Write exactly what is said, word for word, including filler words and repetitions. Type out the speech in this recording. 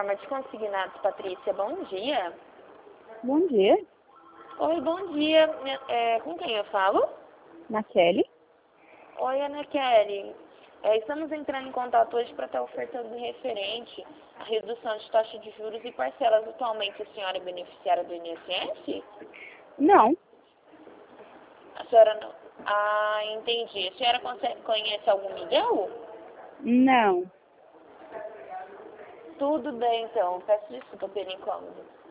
plataforma de consignados, Patrícia. Bom dia. Bom dia, Oi, bom dia. É, com quem eu falo? Naquele. Oi, Ana Kelly. É, estamos entrando em contato hoje para estar ofertando referente à redução de taxa de juros e parcelas. Atualmente, a senhora é beneficiária do I N S S? Não, A senhora não... Ah, entendi. A senhora conhece, conhece algum Miguel? não. Tudo bem, então. Peço desculpa pelo incômodo.